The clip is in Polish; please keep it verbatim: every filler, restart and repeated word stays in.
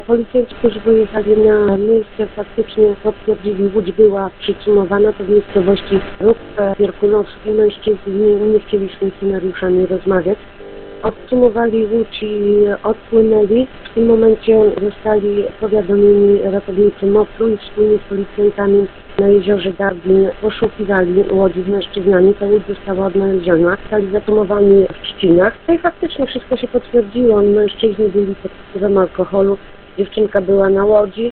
Policjanci, którzy wyjechali na miejsce, faktycznie potwierdzili, łódź była przycumowana to w miejscowości Róg Pierkulowski. Mężczyźni nie chcieli z funkcjonariuszami rozmawiać. Odcumowali łódź i odpłynęli. W tym momencie zostali powiadomieni ratownicy mokru i wspólnie z policjantami na jeziorze Darwin poszukiwali łodzi z mężczyznami. Ta łódź została odnaleziona. Zostali zatumowani w trzcinach. No i faktycznie wszystko się potwierdziło. Mężczyźni byli pod wpływem alkoholu. Dziewczynka była na łodzi.